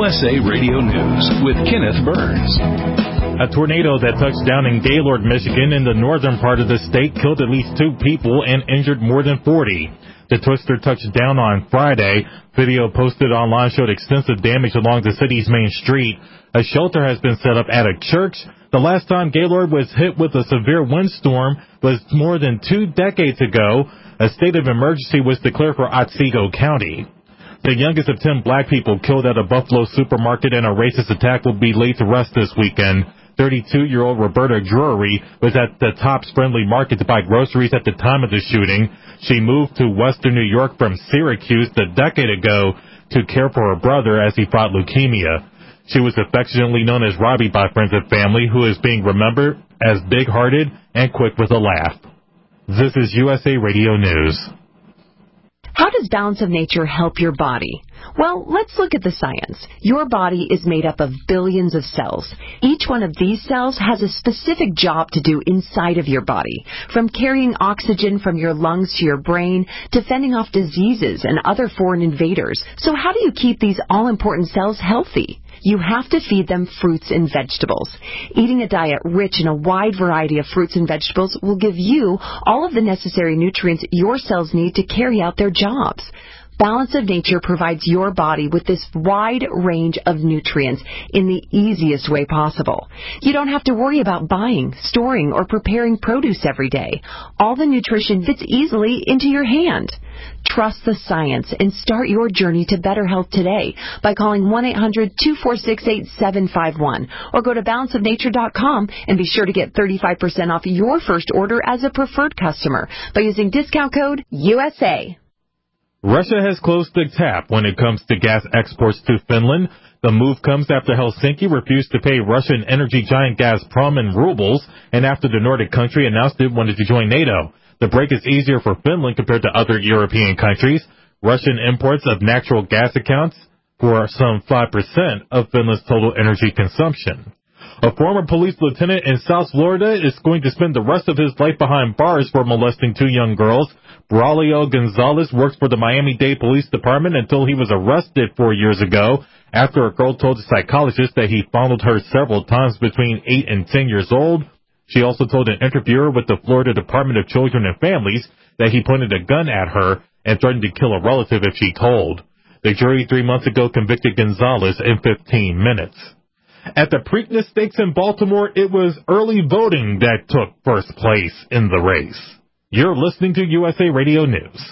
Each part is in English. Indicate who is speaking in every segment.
Speaker 1: USA Radio News with Kenneth Burns.
Speaker 2: A tornado that touched down in Gaylord, Michigan in the northern part of the state killed at least 2 people and injured more than 40. The twister touched down on Friday. Video posted online showed extensive damage along the city's main street. A shelter has been set up at a church. The last time Gaylord was hit with a severe windstorm was more than 2 decades ago. A state of emergency was declared for Otsego County. The youngest of 10 black people killed at a Buffalo supermarket in a racist attack will be laid to rest this weekend. 32-year-old Roberta Drury was at the Tops Friendly Market to buy groceries at the time of the shooting. She moved to western New York from Syracuse a decade ago to care for her brother as he fought leukemia. She was affectionately known as Robbie by friends and family, who is being remembered as big-hearted and quick with a laugh. This is USA Radio News.
Speaker 3: How does Balance of Nature help your body? Well, let's look at the science. Your body is made up of billions of cells. Each one of these cells has a specific job to do inside of your body, from carrying oxygen from your lungs to your brain to fending off diseases and other foreign invaders. So how do you keep these all-important cells healthy? You have to feed them fruits and vegetables. Eating a diet rich in a wide variety of fruits and vegetables will give you all of the necessary nutrients your cells need to carry out their jobs. Balance of Nature provides your body with this wide range of nutrients in the easiest way possible. You don't have to worry about buying, storing, or preparing produce every day. All the nutrition fits easily into your hand. Trust the science and start your journey to better health today by calling 1-800-246-8751 or go to balanceofnature.com and be sure to get 35% off your first order as a preferred customer by using discount code USA.
Speaker 2: Russia has closed the tap when it comes to gas exports to Finland. The move comes after Helsinki refused to pay Russian energy giant Gazprom in rubles and after the Nordic country announced it wanted to join NATO. The break is easier for Finland compared to other European countries. Russian imports of natural gas accounts for some 5% of Finland's total energy consumption. A former police lieutenant in South Florida is going to spend the rest of his life behind bars for molesting 2 young girls. Braulio Gonzalez worked for the Miami-Dade Police Department until he was arrested 4 years ago after a girl told a psychologist that he fondled her several times between 8 and 10 years old. She also told an interviewer with the Florida Department of Children and Families that he pointed a gun at her and threatened to kill a relative if she told. The jury 3 months ago convicted Gonzalez in 15 minutes. At the Preakness Stakes in Baltimore, it was early voting that took first place in the race. You're listening to USA Radio News.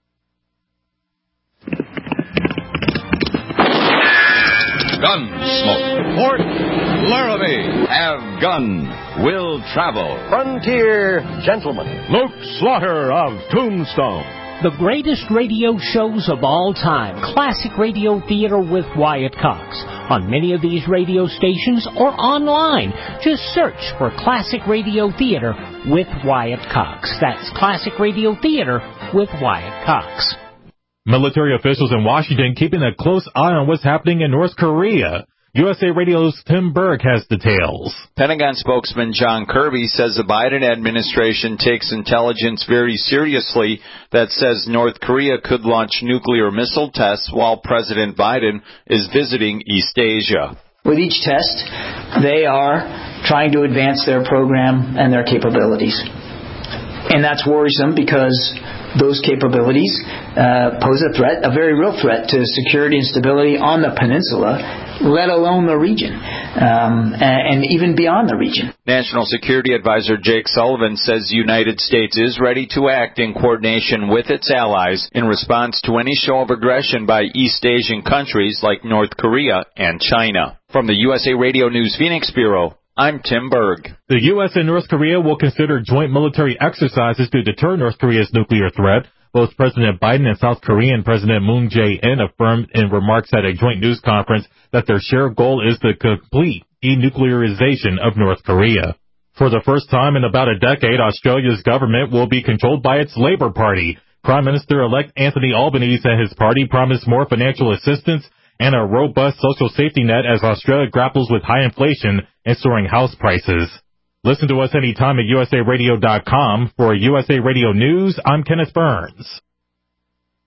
Speaker 4: Gunsmoke. Fort Laramie. Have gun. Will travel.
Speaker 5: Frontier Gentleman.
Speaker 6: Luke Slaughter of Tombstone.
Speaker 7: The greatest radio shows of all time. Classic Radio Theater with Wyatt Cox. On many of these radio stations or online. Just search for Classic Radio Theater with Wyatt Cox. That's Classic Radio Theater with Wyatt Cox.
Speaker 2: Military officials in Washington keeping a close eye on what's happening in North Korea. USA Radio's Tim Berg has details.
Speaker 8: Pentagon spokesman John Kirby says the Biden administration takes intelligence very seriously that says North Korea could launch nuclear missile tests while President Biden is visiting East Asia.
Speaker 9: With each test, they are trying to advance their program and their capabilities. And that's worrisome because those capabilities pose a threat, a very real threat to security and stability on the peninsula, let alone the region, and even beyond the region.
Speaker 8: National Security Advisor Jake Sullivan says the United States is ready to act in coordination with its allies in response to any show of aggression by East Asian countries like North Korea and China. From the USA Radio News Phoenix Bureau, I'm Tim Berg.
Speaker 2: The U.S. and North Korea will consider joint military exercises to deter North Korea's nuclear threat. Both President Biden and South Korean President Moon Jae-in affirmed in remarks at a joint news conference that their shared goal is the complete denuclearization of North Korea. For the first time in about a decade, Australia's government will be controlled by its Labour Party. Prime Minister-elect Anthony Albanese and his party promised more financial assistance and a robust social safety net as Australia grapples with high inflation and soaring house prices. Listen to us anytime at usaradio.com. For USA Radio News, I'm Kenneth Burns.